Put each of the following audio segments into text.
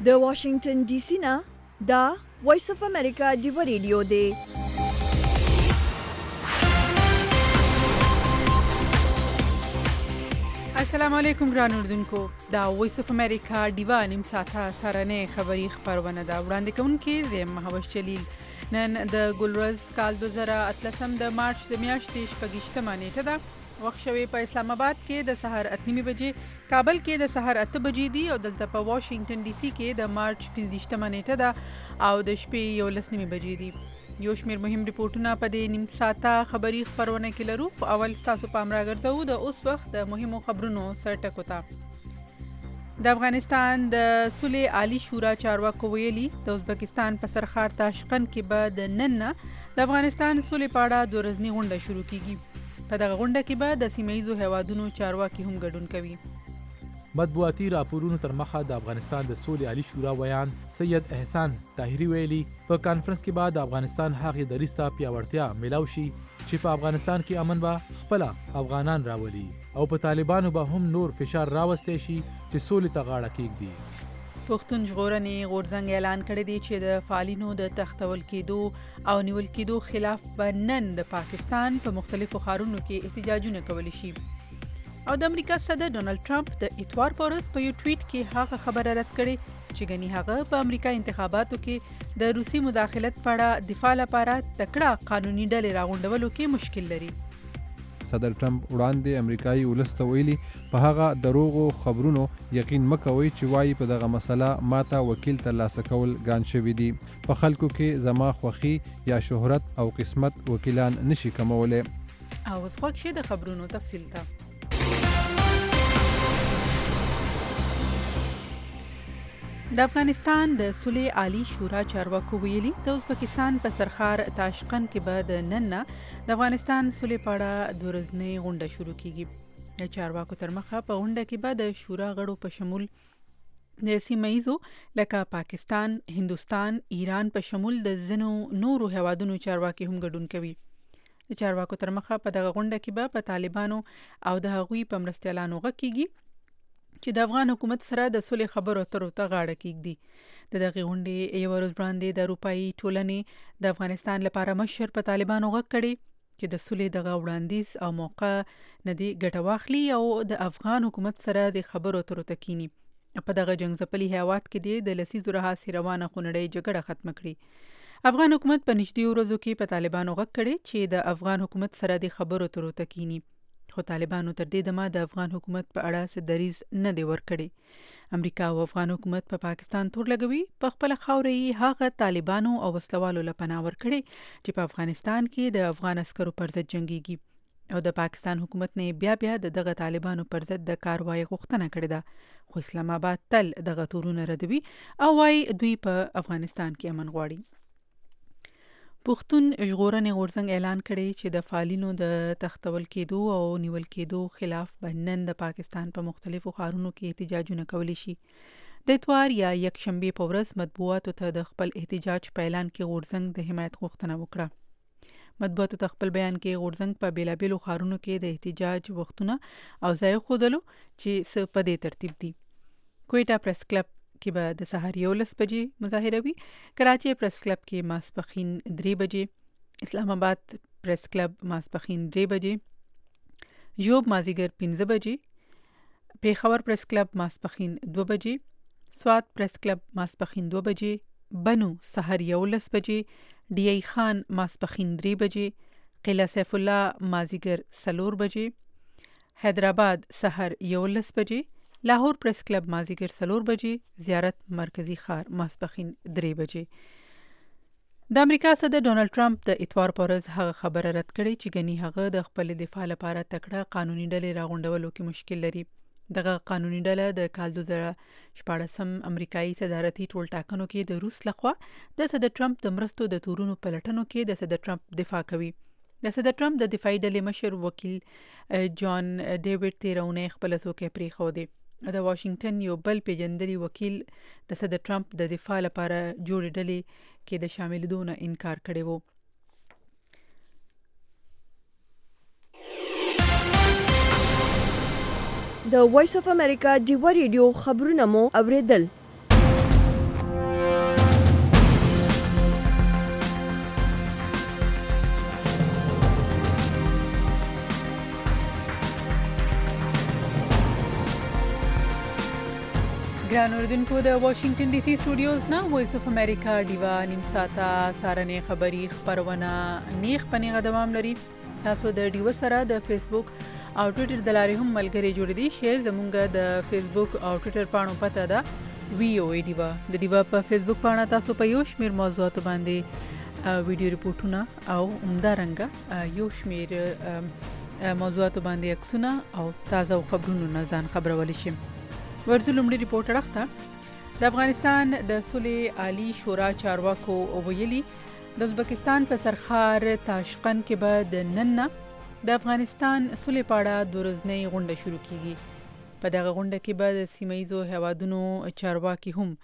د واشنگټن ډي سي نه دا وایس اف امریکا ډیو ریډیو دی. السلام علیکم ګران اردوونکو، دا وایس اف امریکا ډیوا نیم ساعته سرانه خبری خبرونه دا وړاندې کوونکې زم مهوش جلیل. نن د ګلورز کال 2013 د مارچ د میاشتې 28مه نیټه ده. وخت شوی په اسلام آباد کې د سحر 8:30 بجې، کابل کې د سحر 8 بجې دي او دلته په واشنگټن ډي سي کې د مارچ 25مه نیټه ده او د شپې 11:30 بجې دي. یو شمیر مهم ریپورتونه په دې نیم ساعته خبری خبرونه کې لرو. په اول تاسو پام راګرځو د اوس وخت د مهمو خبرونو سرټکو ته. د افغانستان د صلح عالی شورا چارواکو ویلي د ازبکستان په سرخار تاشقند کې به د نن نه د افغانستان صلح په اړه 2 ورځنی غونډه شروع کیږي. په دغه غونډه کې به د سیمه‌ییزو هیوادونو چارواکي هم ګډون کوي. مطبوعاتي راپورونو تر مخه د افغانستان د صلح عالی شورا ویان سید احسان طاهری ویلي په کانفرنس کې بعد افغانستان هغه دریسته پیاوړتیا ملاوي شي چې په افغانستان کې امن به خپل افغانان راولي او په طالبانو به هم نور فشار راوستي شي چې صلح ته غاړه کېږدي. پښتون ژغورنې غورځنګ اعلان کړی دی چې د فعالینو د تختول کېدو او نیول کېدو خلاف به نن د پاکستان په مختلفو ښارونو کې احتجاجونه کولی شي. او د امریکا صدر ډونالد ټرمپ د اتوار په ورځ په یو ټویټ کې هغه خبره رد کړې چې ګنې هغه په امریکا انتخاباتو کې د روسي مداخلت په اړه دفاع لپاره تکړه قانوني ډلې راغونډولو کې مشکل لري. صدر ټرمپ وړاندې امریکایي ولس ته ویلي په هغه دروغو خبرونو یقین مکوئ چې وایي په دغه مسله ماته وکیل ترلاسه کول ګران شوي دي. په خلکو کې زما خوښي یا شهرت او قسمت وکیلان نشي کمولی. او اوس خوښ شي د خبرونو تفصیل ته. د افغانستان د صلح عالی شورا چارواکو ویلي د ازبکستان په سرخار تاشقند کې به د نن نه د افغانستان صلح په اړه 2 ورځنی غونډه شروع کیږي. د چارواکو تر مخه په غونډه کې به د شورا غړو په شمول د سیمه‌ییزو لکه پاکستان، هندوستان، ایران په شمول د ځینو نورو هیوادونو چارواکي هم ګډون کوي. د چارواکو تر مخه په دغه غونډه کې به په طالبانو او د هغوی په مرستیالانو غږ کیږي چې د افغان حکومت سره د صلح خبرو اترو ته غاړه کیږدي. د دغه غونډې یو ورځ وړاندې د اروپایي ټولنې د افغانستان لپاره مشر په طالبانو غږ کړي چې د صلح دغه وړاندیز او موقع نه دی ګټه واخلي او د افغان حکومت سره د خبرو اترو ته کینی. په دغه جنگ ځپلي هیواد کې د لسیزو راهیسې روانه خونړۍ جګړه ختم کړي. افغان حکومت په نږدې ورځو کې په طالبانو غږ کړي چې د افغان حکومت سره د خبرو اترو ته کینی. خو طالبانو تر دې دمه د افغان حکومت په اړه څه دریځ نه دی ورکړی. امریکا او افغان حکومت په پاکستان تور لګوي. په خپل خاورې هغه طالبانو او وسلوالو له پناه ورکړي چې په افغانستان کې د افغان عسکرو پر ضد جنگيږي او د پاکستان حکومت نه بیا د دغه طالبانو پر ضد د کاروایی غوښتنه کړې ده. خو اسلام آباد تل دغه تورونه ردوي او وايي دوی په افغانستان کې امن غواړي. پښتون ژغورنې غورځنګ اعلان کړی چې د فعالینو د تختول کېدو او نیول کېدو خلاف به نن د پاکستان په مختلفو ښارونو کې احتجاجونه کولی شي. د اتوار یا یکشنبې په ورځ مطبوعاتو ته د خپل احتجاج په اعلان کې غورځنګ د حمایت غوښتنه وکړه. مطبوعاتو ته خپل بیان کې غورځنګ په بیلابیلو ښارونو کې د احتجاج وختونه او ځای ښودلو چې څه په دې ترتیب دي. کویټه پریس کلب کې به د سحر 11 بجې مظاهره وي، کراچي پریس کلب کې ماسپښین 3 بجې، اسلام آباد پریس کلب ماسپښین 3 بجې، ژوب مازیګر 15 بجې، پیښور پریس کلب ماسپښین 2 بجې، سوات پریس کلب ماسپښین 2 بجې، بنو سحر 11 بجې، ډی ای خان ماسپښین 3 بجې، قلعه سیف الله مازیګر 4 بجې، حیدرآباد سحر 11 بجې، لاهور پریس کلب مازیګر 4 بجې، زیارت مرکزی ښار ماسپښین 3 بجې. د امریکا صدر ډونالد ټرمپ د اتوار په ورځ هغه خبره رد کړې چې ګنې هغه د خپل دفاع لپاره تکړه قانوني ډلې راغونډولو کې مشکل لري. دغه قانوني ډله د کال 2014 امریکایي صدارتي ټولټاکنو کې د روس لخوا د صدر ټرمپ د مرستو د تورونو پلټنو کې د صدر ټرمپ دفاع کوي. د صدر ټرمپ د دفاعي ډلې مشر وکیل جان ډیوډ تیرونه خپل څوکۍ پریښودې. د واشنگټن یو بل پیژندلي وکیل د صدر ټرمپ د دفاع لپاره جوړې ډلې کې د شاملېدو نه انکار کړی و. د وایس اف امریکا ډیو ریډیو خبرونه مو اوریدل. ګران اوریدونکو د واشنگټن ډي سي سټوډیوز نه وایس اف امریکا ډیوا نیم ساعته سارنې خبری خبرونه نیخ پنیغه دوام لري. تاسو د ډیوا سره د فیسبوک او ټوئیټر د لارې هم ملګری جوړ دي. شیر زمونږ د فیسبوک او ټوئیټر پاڼو پته ده VOA ډیوا. د ډیوا په فیسبوک پاڼه تاسو په یو شمیر موضوعاتو باندې ویډیو ریپورتونه او همدارنګه یو شمیر موضوعاتو باندې عکسونه او تازه خبرونو نه ځان خبرول شي. ورته لومړی ریپورت راغته د افغانستان د صلح عالی شورا چارواکو ویلي د ازبکستان په سرخار تاشقند کې به د نن د افغانستان صلح پاړه د ورځنۍ غونډه شروع کیږي. په دغه غونډه کې به د سیمایي هیوادونو چارواکي هم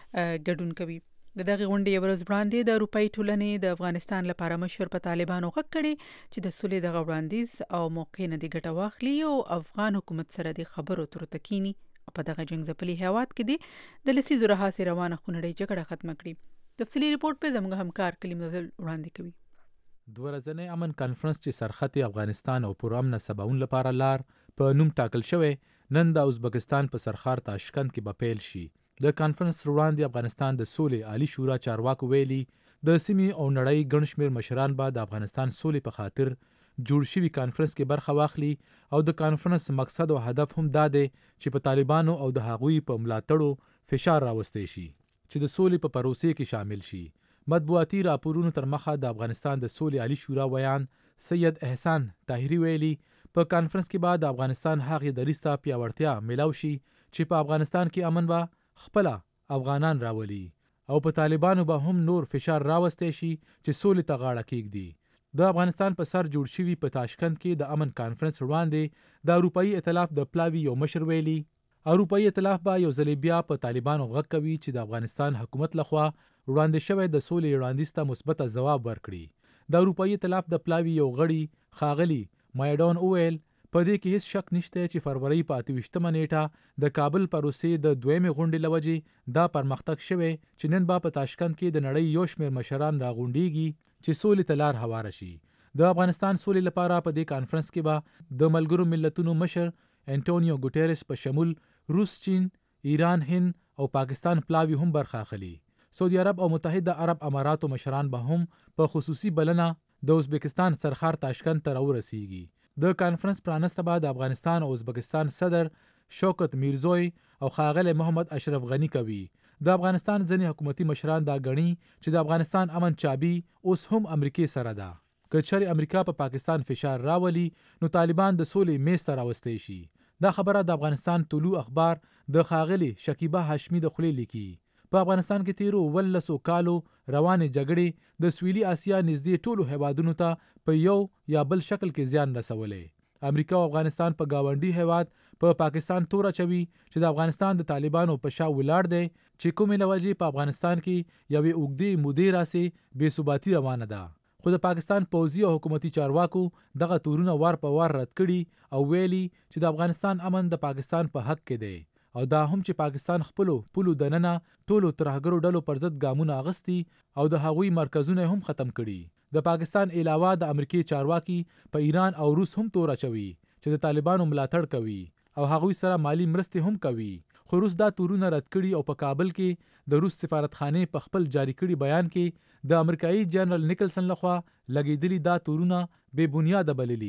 ګډون کوي. د دغه غونډې ورځ وړاندې د اروپאי ټولنې د افغانستان لپاره مشر په طالبانو غږ کړي چې د صلح دغه وړاندیز او موقع نه دی ګټه واخلي او افغان حکومت سره د خبرو تر تکینی په دغه جنگ ځپلي هیواد کې د لسیزو راهیسې روانه خونړۍ جګړه ختم کړي. تفصیلی ریپورت په زموږ همکار کلیم نظر وړاندې کوي. دوه ورځنی امن کانفرنس چې سرحد افغانستان او پرامن سباون لپاره لار په نوم ټاکل شوی نن د ازبکستان په سرخار تاشقند کې به پیل شي. د کانفرنس وړاندې افغانستان د صلح عالی شورا چارواکو ویلي د سیمې او نړۍ ګڼ شمېر مشران به د افغانستان صلح په خاطر جوړ شوی کانفرنس کې برخه واخلي او د کانفرنس مقصد او هدف هم دا دی چې په طالبانو او د هغوی په ملاتړو فشار راوستي شي چې د صلح په پروسې کې شامل شي. مطبوعاتي راپورونو تر مخه د افغانستان د صلح عالی شورا ویان سید احسان طاهری ویلي په کانفرنس کې بعد افغانستان هغه دریسته پیاوړتیا ملاوي شي چې په افغانستان کې امن به خپل افغانان راولي او په طالبانو به هم نور فشار راوستي شي چې صلح ته غاړه کېږدي. د افغانستان په سر جوړ شوی په تاشقند کې د امن کانفرنس وړاندې د اروپאי ائتلاف د پلاوی یو مشر ویلي اروپאי ائتلاف به یو ځل بیا په طالبانو غږ کوي چې د افغانستان حکومت لخوا وړاندې شوی د صلح وړاندیز ته مثبت ځواب ورکړي. د اروپאי ائتلاف د پلاوی یو غړي خاغلی مایډون اویل په دې کې هیڅ شک نشته چې فروری په 28 نیټه د کابل پروسې د دویمه غونډې لوجې دا پرمختګ شوی چې نن په تاشقند کې د نړۍ یو شمېر مشران راغونډيږي چې صلح ته لار هواره شي. د افغانستان صلح لپاره په دې کانفرنس کې به د ملګرو ملتونو مشر انټونیو ګوټيرس په شمول روس، چین، ایران، هند او پاکستان پلاوی هم برخه اخلي. سعودي عرب او متحده عرب اماراتو مشران به هم په خصوصي بلنه د ازبکستان سرخار تاشقند ته راورسیږي. د کانفرنس پرانسته بعد افغانستان او ازبکستان صدر شوکت میرزوی او خاغلی محمد اشرف غنی کوي. د افغانستان ځینې حکومتي مشران دا غني چې د افغانستان امن چابي اوس هم امریکای سره ده. که چېرې امریکا په پاکستان فشار راولي نو طالبان د صلح میز ته راوستي شي. دا خبره د افغانستان طلوع اخبار د خاغلی شکیبه هاشمی د خولې لیکي. په افغانستان کې تیرو 18 کالو روانې جګړې د سویلي اسیا نږدې ټولو هیوادونو ته په یو یا بل شکل کې زیان رسولې. امریکا او افغانستان په گاونډي هیواد په پاکستان تور اچوي چې د افغانستان د طالبانو په شا ولاړ دی چې کومې لوجې په افغانستان کې یوې اوږدې مودې راسې بې ثباتي روانه ده. خو د پاکستان پوځي او حکومتي چارواکو دغه تورونه وار په وار رد کړي او ویلي چې د افغانستان امن د پاکستان په حق کې دی او دا هم چې پاکستان خپلو پولو دننه ټولو ترهګرو ډلو پر ضد ګامونه اغستی او د هغوی مرکزونه هم ختم کړي. د پاکستان علاوه د امریکای چارواکي په ایران او روس هم تور اچوي چې د طالبانو ملاتړ کوي او هغوی سره مالی مرستې هم کوي. خو روس دا تورونه رد کړي او په کابل کې د روس سفارتخانه په خپل جاری کړي بیان کې د امریکایي جنرال نیکلسن لخوا لګیدلي دا تورونه بے بنیاده بللي.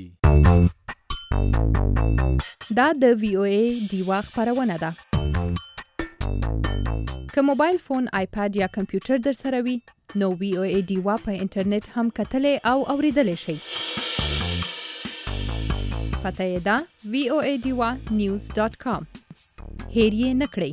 دا د VOA ډیوا خبرونه ده. که موبایل فون، آیپاد یا کمپیوټر در سره وي نو VOA ډیوا په انټرنیټ هم کتلې او اوریدلې شئ. پته یې ده voadiwa.news.com. هیر یې نه کړئ.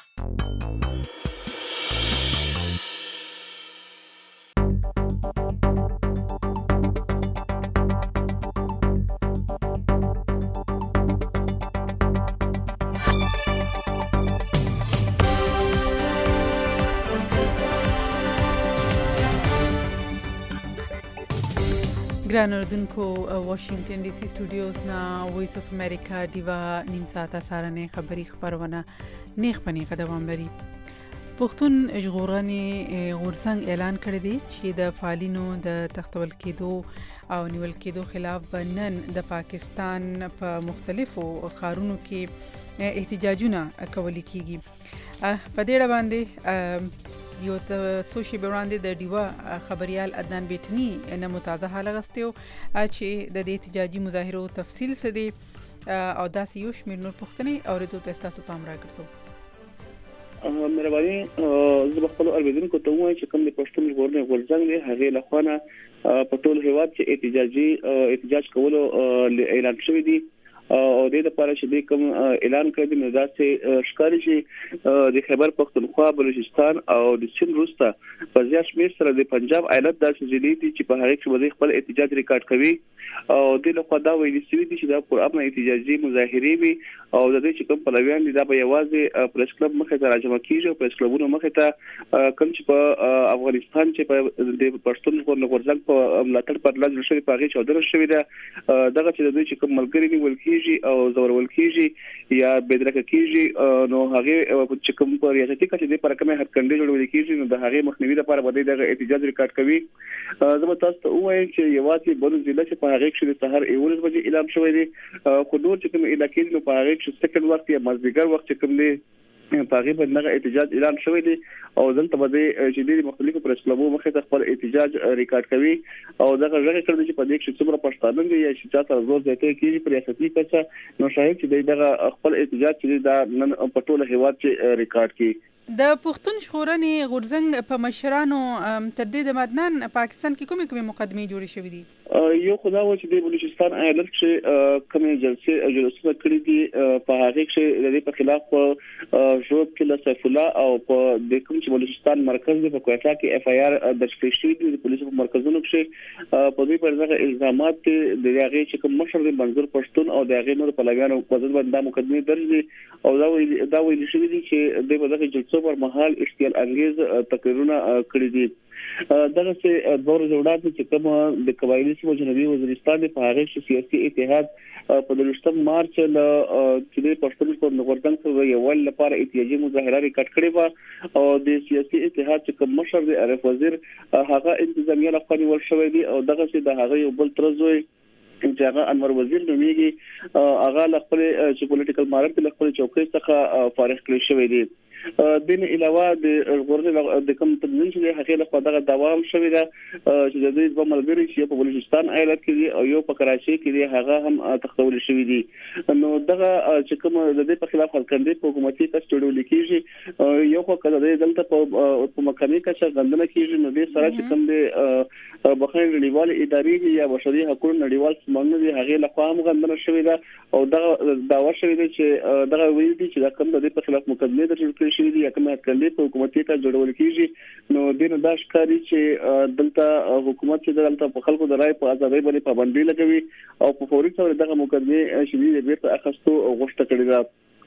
ګران اوریدونکو واشنگټن ډي سي سټوډیوز نه وایس اف امریکا ډیوا نیم ساعته سارنې خبری خبرونه نیخ پنیغه دوام لري. پښتون ژغورنې غورځنګ اعلان کړی دی چې د فعالینو د تختول کېدو او نیول کېدو خلاف نن د پاکستان په مختلفو ښارونو کې احتجاجونه کول کیږي. په دې اړه باندې یو څو شیبې وړاندې د ډیوا خبريال عدنان بیٹنی نه متازه حال غستیو چې د دې احتجاجي مظاهرو تفصیل څه دی او داسې یو شمېر نور پوښتنې اورېدو ته ستاسو پام راګرځو. مهرباني زه خپل اوریدونکو ته وایم چې کوم د پښتون ژغورنې غورځنګ دی هغه لخوانه په ټول هیواد کې احتجاج کولو اعلان شوی دی او د لپاره چې د کوم اعلان کړی نو داسې ښکاري چې د خیبر پختونخوا بلوچستان او د سند روستا په زیات شمېر سره د پنجاب ایالت داسې ضلع دي چې په هغه کې وځي خپل احتجاج ریکارډ کوي او د لخوا دا ویل شوی دي چې دا پرامن احتجاجي مظاهره وي او د دې چې کوم پلویان دي دا به یوازې پریس کلب مخې ته راجمع کیږي او پریس کلبونو مخې ته کوم چې په افغانستان چې په د پښتون غورځنګ په ملاتړ پر لاس شوی په هغه چودره شوی دا دغه چې د دې چې کوم ملګری نیول کیږي او زورول کیږي یا بدرکه کیږي نو هغه چې کوم په ریاستي کچې د پرکمه هټکنډي جوړول کیږي نو د هغه مخنیوي لپاره باندې دغه احتجاج ریکارډ کوي. زه تاسو ته وایم چې یوازې بلو ضلع چې په هغه کې د سحر 11 بجې اعلان شوی دی خو نور چې کوم علاقې نو په هغه کې سکند وخت یا مازدیګر وخت چې کوم دی په هغه باندې احتجاج اعلان شوی دی او دلته باندې چې د مختلفو پریس کلبونو مخې ته خپل احتجاج ریکارډ کوي او دغه ژغه کړی چې په دې کې څومره پښتانه دي یا چې تاسو زور زیاتې کیږي په ریاستي کچه نو شاید چې دغه خپل احتجاج چې دا نن په ټول هیواد کې ریکارډ کړي. د پښتون ژغورنې غورځنګ په مشرانو تر دې د مدنن پاکستان کې کومې مقدمې جوړې شوې دي؟ یو خدا و چې د بلوچستان ایالت کې کومې جلسې کړې دي په هغه کې د دې په خلاف جواب کې سیف الله او په د کوم چې بلوچستان مرکز د کوټا کې اف آی آر درج کړی شوی دی د پولیسو په مرکزونو کې په دې پر ځای الزامات د هغه چې کوم مشر د منظور پښتون او د هغه نور پلویانو په ځای باندې مقدمه درج دي او دا ویل شوی دی چې د دغه جلسو پر مهال اشتعال انگیز تقریرونه کړی دي. دغه څه دور جوړات چې کوم د قبایلی سیمو جنوبي وزیرستان په هغه کې سیاسي اتحاد په 12 مارچ له چې د پښتون غورځنګ سره یو لپاره احتجاجي مظاهره ریکارډ کړې و او د سیاسي اتحاد چې کوم مشر د عارف وزیر هغه انتظامیه لخوا نیول شوی دی او دغه څه د هغه یو بل ترزوی چې هغه انور وزیر نوميږي هغه خپل چې پولیټیکل مارکټ له خپل چوکۍ څخه فارغ کړی شوی دی. دین علاوه د غورځنګ د کوم تنظیم چې هغه له خدای دوام شوی دا چې د دې په ملګری چې په بلوچستان ایالت کې او یو په کراچي کې هغه هم تخول شوی دی نو دغه چې کوم د دې په خلاف حکومتي حکومتي کس جوړول کیږي یو خو کله د دلته په مقامي کچه غندنه کیږي نو دې سره چې کوم د بخښنې نړیوال ادارې یا بشري حقوقو نړیوال سازمان دی هغه له خوا هم غندنه شوی دا او دغه داوا شوی دی چې دغه ویل دي چې دا کوم د دې په خلاف مقدمه درج کړي شوی دی کومه کړلې په حکومتي کچه جوړول کیږي نو دین دا ښکاري چې دلته حکومت چې دلته په خلکو د رائے په ازادۍ باندې پابندي لګوي او په فوري ډول دغه مقدمه شدید بیرته اخستو او غوښته کړی دا.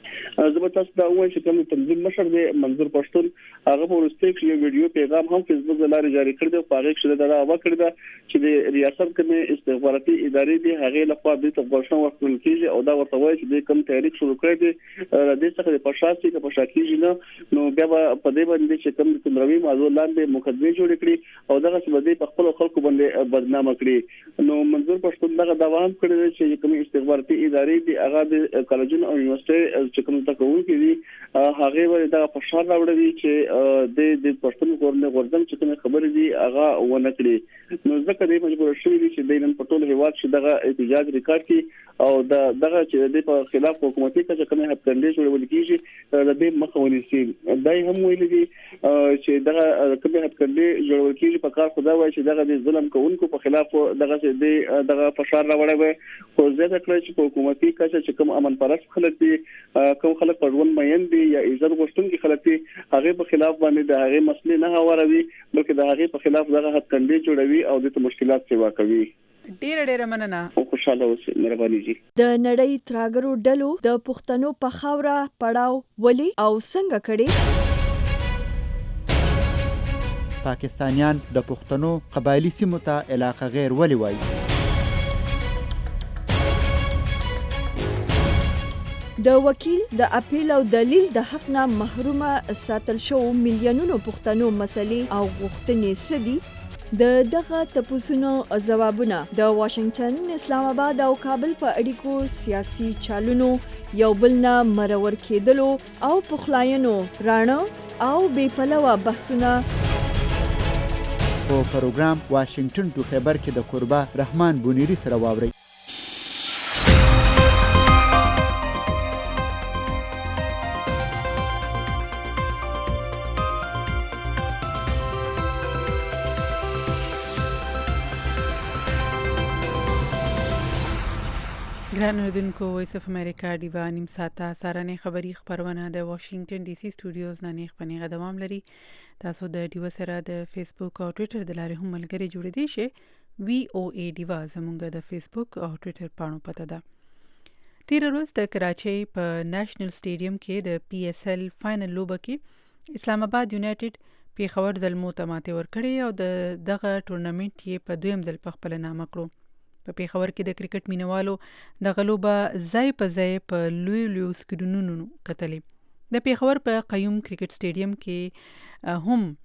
زه تاسو دا وایم چې کوم تنظیم مشر دی منظور پښتون هغه په ورسته کې یو ویډیو پیغام هم فیسبوک لارې جاری کړی دی په هغه کې دا دعوا کړی دا چې د ریاست کومې استخباراتي ادارې دی هغه لخوا د تفغورشن ورکول کیږي او دا ورته وایي چې د کوم تحریک شروع کړی دی د څخه د پرشاسي کې پښاکیږي نو بیا په دې باندې چې کوم تندروي موضوع لاندې مقدمه جوړ کړي او دغه څه باندې په خپل خلکو باندې بدنامه کړي نو منظور پښتون دغه دعوا هم کړی دی چې کوم استخباراتي ادارې دی هغه د کالجونو او یونیورسيټي چې کوم تکون کې دي هغه ولې دا فشار راوړي چې د پښتون غورځنګ چې کوم خبرې دي هغه ونه کړي نو ځکه دې مجبور شوی دي چې د نن په ټول هیواد چې دغه احتجاج ریکارډ کړي او دغه چې د په خلاف حکومتي کچه کومه هټکنډي جوړول کیږي د دې مخه ونیسي دای هم ویل دي چې دغه کومه هټکنډي جوړول کیږي په کار خدا وایي چې دغه د ظلم کوونکو په خلاف دغه فشار راوړي خو ځکه چې په حکومتي کچه چې کوم امن پرست خلک دي کوم خلک پرون مېن دي یا عزت غوښتونکي خلک دي هغه په خلاف باندې د هغه مسلې نه هواروي بلکې د هغه په خلاف دغه هټکنډي جوړوي او د مشکلات سیوا کوي. ډېر مننه او خوشاله اوسئ مهرباني جی. د نړۍ تراګرو ډلو د پښتنو په خاوره پړاو ولي او څنګه کړي پاکستانیان د پښتنو قبایلی سیمو ته علاقه غیر ولي وایي د وکیل د اپیل او دلیل د حق نه محرومه ساتل شو میلیونونو پښتنو مسلې او غوښتنې سدي د دغه تپوسونو ځوابونه د واشنگټن، اسلام آباد او کابل په اړیکو سیاسي چالونو یو بل نه مرور کېدلو او پخلاینو رانه او بې پلوه بحثونه په پروګرام واشنگټن ټو خیبر کې د قربا رحمان بونیری سره واورئ. ګران اوریدونکو، وایس اف امریکا ډیوا نیم ساعته سارنې خبری خبرونه د واشنگټن ډي سي سټوډیوز نه نیغ پنیغه دوام لري. تاسو د ډیوا سره د فیسبوک او ټوئیټر د لارې هم ملګری جوړیدئ شئ. VOA ډیوا زموږ د فیسبوک او ټوئیټر پاڼو پته ده. تیر ورځ د کراچۍ په نېشنل سټیډیم کې د PSL فائنل لوبه کې اسلام آباد یونایټډ پیښور زلمو ته ماتې ورکړې او دغه ټورنمنټ یې په دویم ځل په خپل نامه کړو. په پیښور کې د کرکټ مینوالو د غلوبه ځای په ځای په لوی سکرینونو کتلې. د پیښور په قیوم کرکټ سټیډیم کې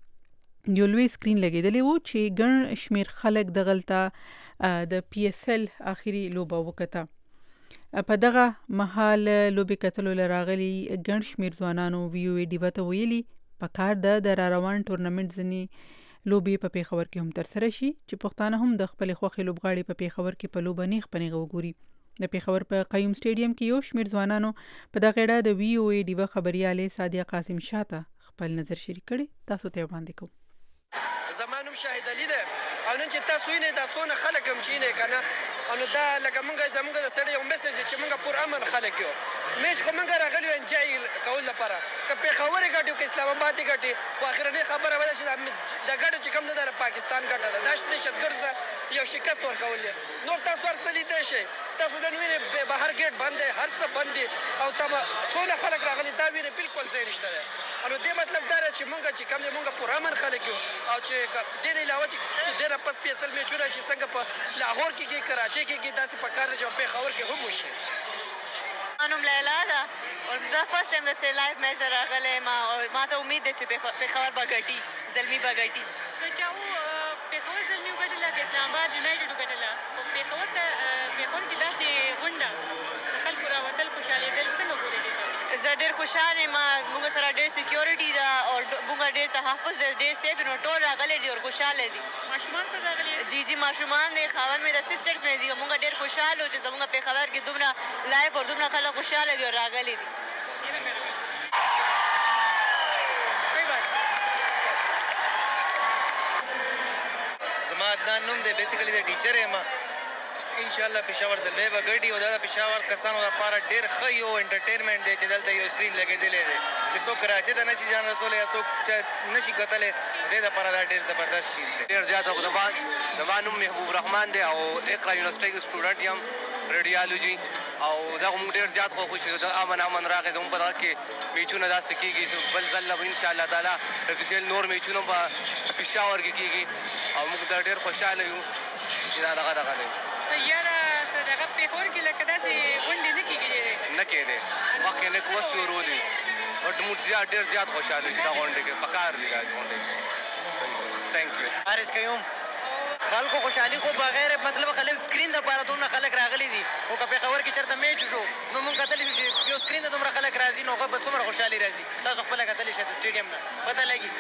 هم یو لوی سکرین لګیدلی وو چې ګڼ شمیر خلک دغلته د PSL آخري لوبه وکته. په دغه مهال لوبې کتلو لراغلي ګڼ شمیر ځوانانو VOA ډیوا ته ویلي په کار د را روان ټورنمنټ ځنی لوبې په پیښور کې هم ترسره شي چې پښتانه هم د خپل خوښې لوبغاړي په پیښور کې په لوبه نیغ پنیغه وګوري. د پیښور په قیوم سټیډیم کې یو شمیر ځوانانو په دغه اړه د VOA ډیوا خبرياله سادیه قاسم شاته خپل نظر شریک کړي. تاسو ته وړاندې کوم. زمانم شاهد علي ده او نن چې تاسو یې د څونه خلک هم چینه کنه انو دا لکه مونږ زمونږ د سړی یو میسج چې مونږ پر امن خلک یو میچ خو مونږ راغلی یو انجوای کول لپاره که پیښور یې ګټو که اسلام آباد یې ګټي خو اخرنۍ خبره وه چې د ګټه چې کوم ده د پاکستان ګټه ده دا دهشتګرد ته یو شکست ورکول دی. نور تاسو هر څه لیدی شئ. تاسو نن وینئ بهر ګیټ بند دی، هر څه بند دي او څونه خلک راغلي دا وینئ بالکل ځای نشته دی. نو دې مطلب دا دی چې مونږ چې کوم دی مونږ پر امن خلک یو او چې دې نه علاوه چې دې نه پس PSL میچونه چې څنګه په لاهور کې کېږي، کراچۍ کې کېږي، داسې په کار دی چې په پیښور کې هم وشي. انم لیلا ده او زه فرست ټایم داسې لایف میچ راغلی ما او ما ته امید دی چې پیښور به ګټي، زلمي به ګټي. که چاهو پیښور زلمي وګټله که اسلام آباد یونایټډ وګټله خو پیښور کې داسې غونډه د خلکو راوتل خوشحالېدل څنګه ګورې دې ته؟ زه ډېر خوشحال یم. موږ سره ډېر سیکیورټي ده او موږ ډېر تحفظ دی، ډېر سیف نو ټول راغلی دي او خوشحاله دي. ماشومان سره راغلي؟ جی ماشومان دی، خاوند مې د سسټرز مې دي. موږ ډېر خوشحال وو چې زموږ پیښور کې دومره لایف او دومره خلک خوشحاله دي او راغلي دي. زما عدنان نوم دی، بیسیکلی زه ټیچر یم. انشاءالله پېښور زلمی به ګټي او دا د پېښور کسانو لپاره ډېر ښه یو انټرټینمنټ دی چې دلته یو سکرین لګېدلی دی چې څوک کراچۍ ته نشي جان رسولی یا څوک نشي کتلی دې دپاره دا ډېر زبردست چیز دی. ډېر زیات زما نوم محبوب رحمان دی او اقرا یونیورسټۍ کې سټوډنټ یم ریډیالوجي او دغه موږ ډېر زیات خوښ شو د امن راغی. زموږ په دغه کې میچونه داسې کېږي بل ځل به انشاءالله تعالی PSL نور میچونه په پېښور کې کېږي او موږ دا ډېر خوشحاله یو چې دا دغه دی. یاره دغه پیښور کې لکه داسې غونډې نه کېږي نه کېدی مخکې لږ وس شروع دي بټ موږ ډېر زیات خوشحاله یو چې دا غونډې کې پکار دي دا غونډې. تھینک یو. حارث قیوم. خلکو خوشحالي خو بغیر مطلب خلک سکرین دپاره دومره خلک راغلي دي خو که پیښور کې چېرته میچ شو نو موږ کتلی شو چې یو سکرین ته دومره خلک راځي نو هغه به څومره خوشحالي راځي. تاسو خپله کتلی شئ د سټیډیم نه پته لګي.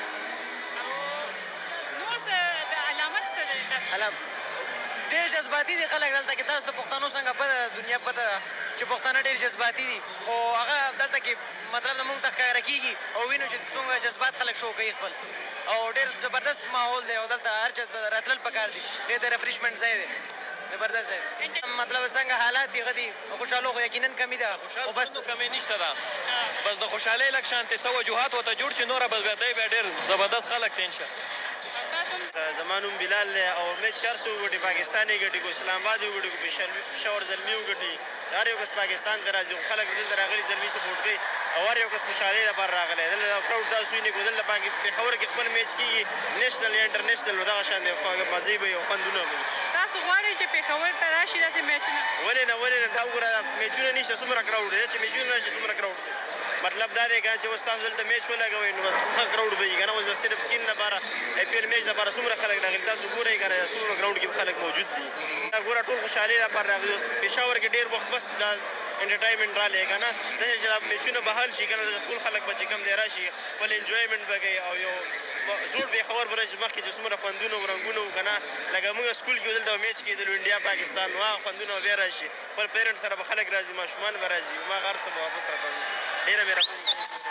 نور څه د علامت څه دی؟ ډېر جذباتي دي خلک دلته کې. تاسو د پښتنو څنګه پته دنیا پته ده چې پښتانه ډېر جذباتي دي خو هغه دلته کې مطلب د موږ ته ښکاره کېږي او وینو چې څومره جذبات خلک شو کوي خپل او ډېر زبردست ماحول دی او دلته هر چا راتلل پکار دي. ډېر د ریفریشمنټ ځای دی، زبردست ځای دی. مطلب څنګه حالات دي هغه دي خوشحالو خو یقینا کمي ده خو بس کمي نشته ده بس د خوشحالۍ لږ شانتې څه وجوهات ورته جوړ شي نوره بس دی بیا ډېر زبردست خلک تین شه. زما نوم بلال دی او میچ هر څه وګټي پاکستان یې ګټي که اسلام آباد یې وګټي که پېښور زلمي وګټي هر یو کس پاکستان ته راځي خو خلک دلته راغلي زلمي سپورټ کوي او هر یو کس خوشحالۍ لپاره راغلی دلته کراوډ تاسو وینئ که دلته پېښور کې خپل میچ کېږي نیشنل یا انټرنیشنل نو دغه شان دی مزې به وي او خوندونه به وي. تاسو غواړئ چې پېښور ته راشي داسې میچونه؟ ولې نه دا وګوره میچونه نشته څومره کراوډ دی چې میچونه راشي څومره کراوډ دی مطلب دا دی کنه چې اوس تاسو دلته میچ ولګوئ نو ښه کراوډ به وي کنه. اوس د صرف سکین لپاره IPL میچ لپاره څومره خلک راغلي تاسو ګورئ کنه څومره ګراوډ کې خلک موجود دي. دا ګوره ټول خوشحالي لپاره راغلي. اوس پېښور کې ډېر وخت بس دا انټرټینمنټ رالی کنه داسې چې میچونه بحال شي کنه ټول خلک به چې کوم دی راشي خپل انجویمنټ به کوي او یو زوړ پېښور به راشي مخکې چې څومره خوندونه او رنګونه وو کنه لکه موږ سکول کې دلته میچ کېدلو انډیا پاکستان نو هغه خوندونه به بیا راشي. خپل پیرنټ سره به خلک راځي ماشومان به راځي هماغه هر څه به واپس راځي. ډېره مهرباني.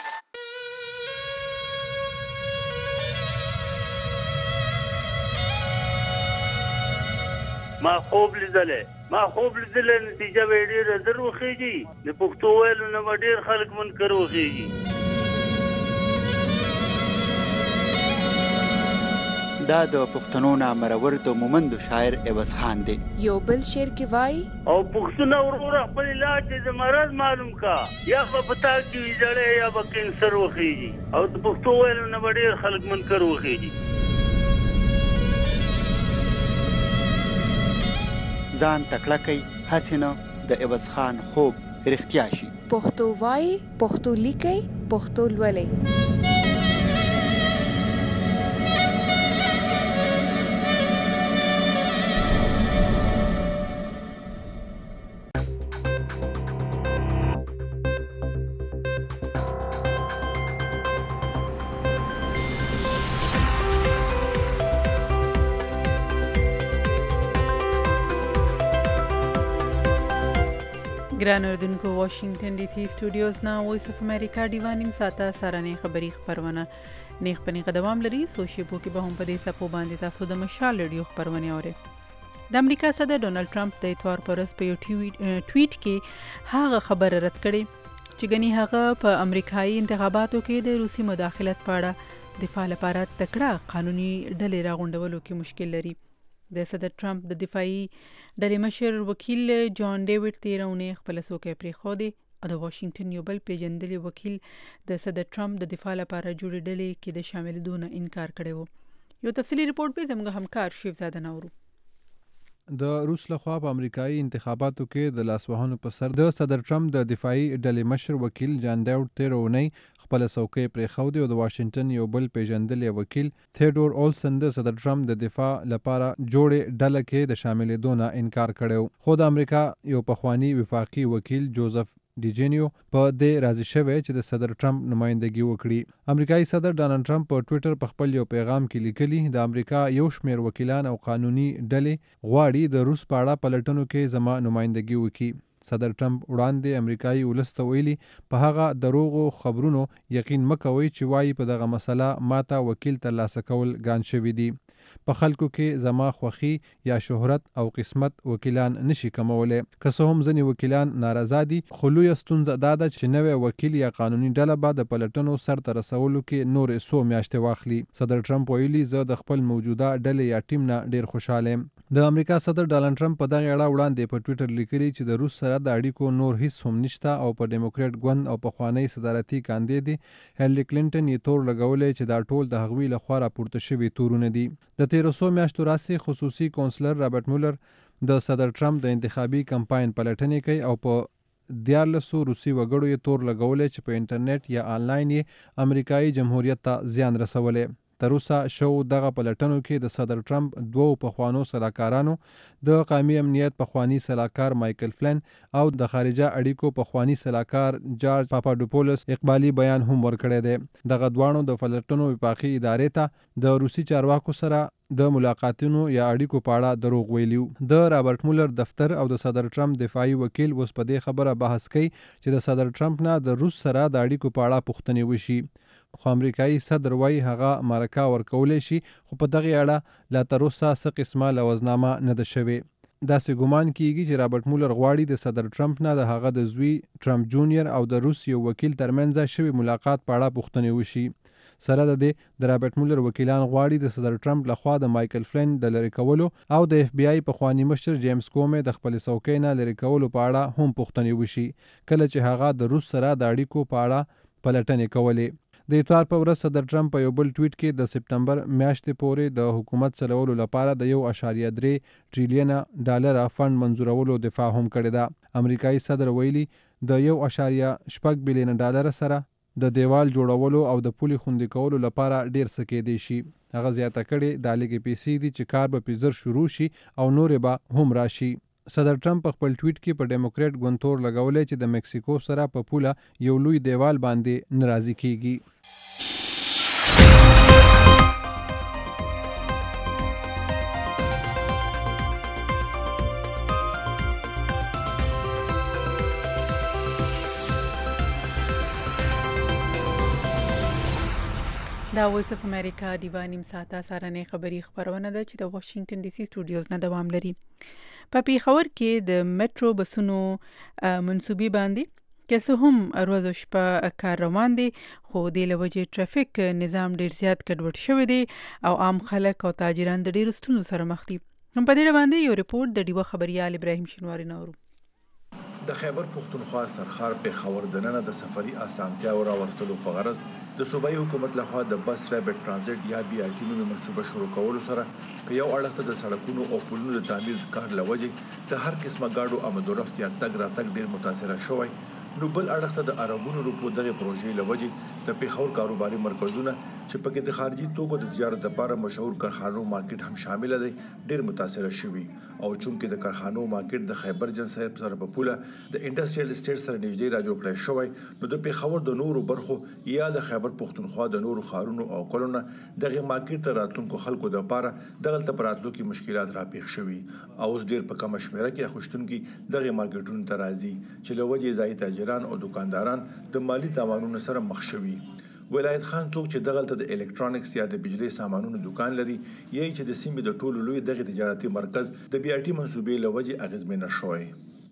ما خوب لیدلی نتیجه به یې ډېره زر وخېږي. د پښتو ویلو نه به ډېر خلک منکر وخېږي. دا د پښتنو نامرور د مومندو شاعر عوض خان دی. یو بل شعر کې وایي او پښتونه وروره خپل علاج دې د مرض معلوم کا یا به په تا کې وي زړی یا به کینسر وخېږي او د پښتو ویلو نه به ډېر خلک منکر وخېږي. ځان تکړه کوي هسې نه د عوض خان خوب رښتیا شي. پښتو وایي پښتو لیکئ پښتو لولئ. ګران اردوونکو واشنگټن ډي سي سټوډیوز نه وایس اف امریکا ډیوا نیم ساته سارنې خبري خبرونه نیخ پنی قدم لري سوشي بو کې به هم په دې سپو باندې تاسو د مشال ریډیو خبرونه اورئ. د امریکا صدر ډونالد ټرمپ د اتوار پر ورځ په یو ټویټ کې هغه خبره رد کړې چې ګنې هغه په امریکایي انتخاباتو کې د روسي مداخلت په اړه دفاع لپاره تکړه قانوني ډلې راغونډولو کې مشکل لري. د صدر ټرمپ د دفاعي ډلې مشر وکیل جان ډیوډ تیرونه خپل سوکې پریښودې او د واشنگټن یو بل پیژندلي وکیل د صدر ټرمپ د دفاع لپاره جوړې ډلې کې د شاملېدو نه انکار کړی و. یو تفصیلی ریپورت به زموږ همکار شیفزاده نورو. د روس لخوا په امریکایي انتخاباتو کې د لاسوهنو په سر د صدر ټرمپ د دفاعي ډلې مشر وکیل جان ډیوډ تیرونه خپل څوکۍ پرېښودې او د واشنگټن یو بل پیژندلي وکیل تھیوډور اولسن د صدر ټرمپ د دفاع لپاره جوړې ډله کې د شاملېدو نه انکار کړی. خو د امریکا یو پخوانی وفاقي وکیل جوزف ډیجینیو په دې راضي شوی چې د صدر ټرمپ نمائندګي وکړي. امریکایي صدر ډونالد ټرمپ په ټوئیټر په خپل یو پیغام کې لیکلي د امریکا یو شمېر وکیلان او قانوني ډلې غواړي د روس په اړه پلټنو کې زما نمائندګي وکړي. صدر ټرمپ وړاندې امریکایي ولس ته ویلي په هغه دروغو خبرونو یقین مه کوئ چې وایي په دغه مسله ماته وکیل ترلاسه کول ګران شوي دي. په خلکو کې زما خوښي یا شهرت او قسمت وکیلان نشي کمولی. که څه هم ځینې وکیلان نارضا دي خو لویه ستونزه دا ده چې نوی وکیل یا قانوني ډله به د پلټنو سرته رسولو کې نورې څو میاشتې واخلي. صدر ټرمپ ویلي زه د خپل موجوده ډلې یا ټیم نه ډیر خوشاله یم. د امریکا صدر ډونالد ټرمپ په دغه اړه وړاندې په ټوئیټر لیکلي چې د روس سره د اړیکو نور هیڅ هم نشته او په ډیموکریټ ګوند او پخوانی صدارتي کاندید هیلری کلینټن یې تور لګولی چې دا ټول د هغوی لخوا راپورته شوي تورونه دي. د 1300 میاشتو راهیسې خصوصي کونسلر رابرټ مولر د صدر ټرمپ د انتخابي کمپاین پلټنې کوي او په 1400 روسي وګړو یې تور لګولی چې په انټرنیټ یا آنلاین یې امریکایي جمهوریت ته زیان رسولی. تر اوسه شو دغه پلټنو کې د صدر ټرمپ دوو پخوانو سلاکارانو د قومي امنیت پخوانی سلاکار مایکل فلن او د خارجه اړیکو پخوانی سلاکار جارج پاپاډوپولس اقبالي بیان هم ورکړی دی. دغه دواړو د پلټنو وفاقي ادارې ته د روسي چارواکو سره د ملاقاتونو یا اړیکو په اړه دروغ ویلیو. د رابرټ مولر دفتر او د صدر ټرمپ دفاعي وکیل اوس په دې خبره بحث کوي چې د صدر ټرمپ نه د روس سره د اړیکو په اړه پوښتنې وشي. خو امریکایي صدر وایي هغه مرکه ورکولی شي خو په دغه اړه لا تر اوسه څه قسمه لوظنامه نه ده شوې. داسې ګمان کیږي چې رابرټ مولر غواړي د صدر ټرمپ نه د هغه د زوی ټرمپ جونیئر او د روس یو وکیل ترمنځ شوي ملاقات په اړه پوښتنې وشي. سره د دې د رابرټ مولر وکیلان غواړي د صدر ټرمپ لخوا د مایکل فلن د لرې کولو او د اف بی آی پخوانی مشر جیمز کومې د خپل څوکۍ نه لرې کولو په اړه هم پوښتنې وشي کله چې هغه د روس سره د اړیکو په اړه پلټنې کولې. د اتوار په ورځ صدر ټرمپ په یو بل ټویټ کې د سپتمبر میاشتې پورې د حکومت چلولو لپاره د 1.3 ټریلیونه ډالر فند منظورولو دفاع هم کړې ده. امریکایي صدر ویلي د 1.8 بلین ډالر سره د دیوال جوړولو او د پولي خوندي کولو لپاره ډیر څه کېدی شي. هغه زیاته کړې دا لږې پیسې دي چې کار به پې زر شروع شي او نورې به هم راشي. صدر ټرمپ په خپل ټویټ کې په ډیموکریټ ګوندتور لګولی چې د مکسیکو سره په پوله یو لوی دیوال باندې ناراضي کیږي. دا وایس اف امریکا دیوا نیم ساعته سارنې خبری خبرونه ده چې د واشنگټن ډي سي سټوډیوز نه دوام لري. په پیښور کې د میټرو بسونو منسوبي باندې که څه هم ورځ او شپه کار روان دي خو د لوجې ټرافیک نظام ډیر زیات ګډوډ شوی دی او عام خلک او تاجران د ډیرو ستونزو سره مخ دي. هم په دې باندې یو ریپورت د دیوا خبريال ابراهیم شینواری نورو. د خیبر پښتونخوا سرخار پیښور دننه د سفري اسانتیا او راوستلو په غرض د صوبایي حکومت لخوا د بس ریپټ ترانزیت یا بي آر ټي منصوبه شروع کولو سره که یو اړخ ته د سړکونو او پلونو د تعمیر کار لوجې د هر قسمه گاډو آمد و رفت یا تګ راتګ ډیر متاثره شوی، نو بل اړخ ته د اربونو روپو دغه پروژې لوجې د پیښور کاروباري مرکزونه چې پکې د خارجي توکو د تجارت لپاره مشهور کارخانو مارکیټ هم شامل دی ډیر متاثره شوی. او چونکې د کارخانو مارکیټ د خیبر جن صاحب سره په پوله د انډستریال اسټیټ سره نږدې را جوړ کړی شوی، نو د پیښور د نورو برخو یا د خیبر پښتونخوا د نورو ښارونو او کلونه دغه مارکیټ ته راتلونکو خلکو لپاره دغلته په راتلو کې مشکلات راپېښ شوي او اوس ډیر په کمه شمیره کې اخیستونکي دغه مارکیټونو ته راځي چې له وجې ځایي تاجران او دکانداران د مالی تاوانونو سره مخ شوي. ولایت خان څوک چې دغلته د الکترونیکس یا د بجلی سامانونو دکان لري یا چې د سیمې د ټولو لوی دغه تجارتي مرکز د بي آر ټي منصوبې لوجې اغیزمن شوی.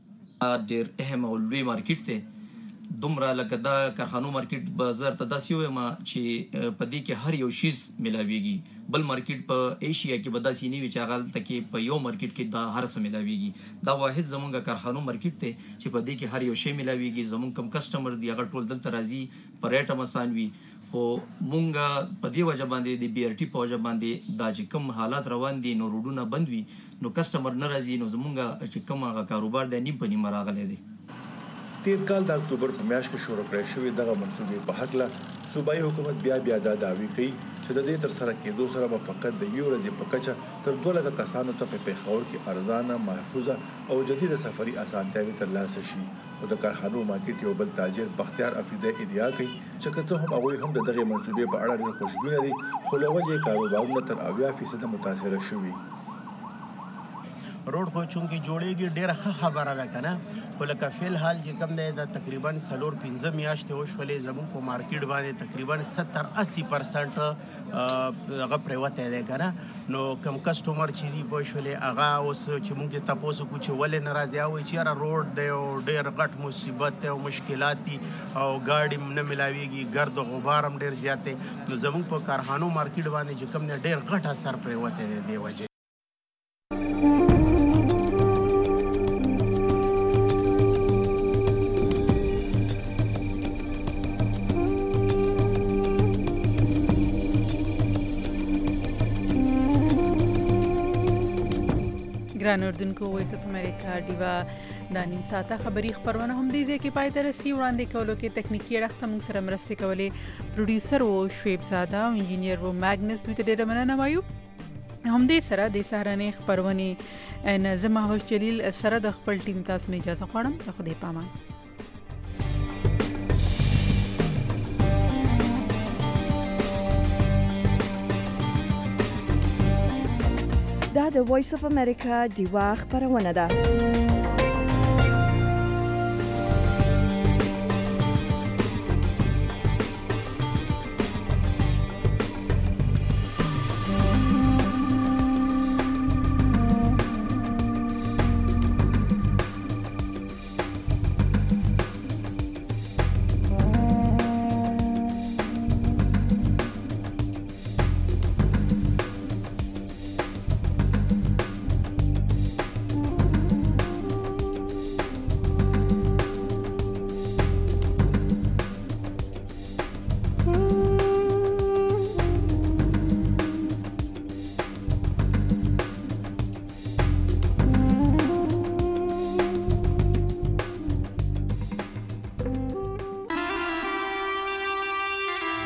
ډیر اهم او لوی مارکیټ ته دومره لکه دا کارخانو مارکیټ بازار ته داسې وي چې په دې کې هر یو شیز ملاويږي. بل مارکیټ په ایشیا کې به داسې نه وي چې هغه تکي په یو مارکیټ کې دا هر څه ملاويږي. دا واحد زمونږ کارخانو مارکیټ ته چې په دې کې هر یو شی ملاويږي. زمونږ کم کسٹمر دی هغه ټول دلته راځي په ریټ مسان وي. خو مونږه په دې وجه باندې د بي آر ټي په وجه باندې دا چې کوم حالات روان دي نو روډونه بند وي نو کسٹمر نه راځي، نو زمونږه چې کوم هغه کاروبار دی نیم په نیم راغلی دی. تیر کال د اکتوبر په میاشت کې شروع کړی شوی دغه منصوبې په هکله صوبایي حکومت بیا دا دعوی کوي چې د دې تر سره کېدو سره به فقط د یو ورځې په کچه تر 2 لکه کسانو ته په پیښور کې ارزانه، محفوظه او جدید سفري اسانتیاوې ترلاسه شي. خو د کارخانو مارکیټ یو بل تاجر بختیار افریدی ادعا کوي چې که څه هم هغوی هم د دغه منصوبې په اړه ډېر خوشبینه دي خو له وجې کاروبارونه تر 80% متاثره شوي. روډ خو چونکې جوړېږي ډېره ښه خبره ده که نه، خو لکه فی الحال چې کوم دی دا تقریبا 4-5 میاشتې وشولې زموږ په مارکیټ باندې تقریبا 70-80% هغه پرېوتی دی که نه. نو کوم کسټمر چې دي پوه شولې هغه اوس چې موږ یې تپوس وکړو چې ولې نه راځي، هغه وایي چې یاره روډ دی او ډېر غټ مصیبت دی او مشکلات دي او ګاډي نه ملاویږي، ګرد و غبار هم ډېر زیات دی. نو زموږ په کارخانو مارکیټ باندې چې کوم دی ډېر غټ اثر پرېوتی دی دې وجې. ګران اردوونکو، وایس اف امریکا دیوا دا نیم ساعته خبري خبرونه هم دې ځای کې پای ته رسي. وړاندې کولو کې تکنیکي اړخ ته موږ سره مرستې کولې پروډیوسر و شعیب زاده او انجینیر و ماګنس. دوی ته ډېره مننه وایو. همدې سره د سهارنۍ خپرونې نه زه مهوش جلیل سره د خپل ټیم تاسو نه اجازه غواړم. د خدای په امان. دا د وایس اف امریکا دیوا خبرونه ده.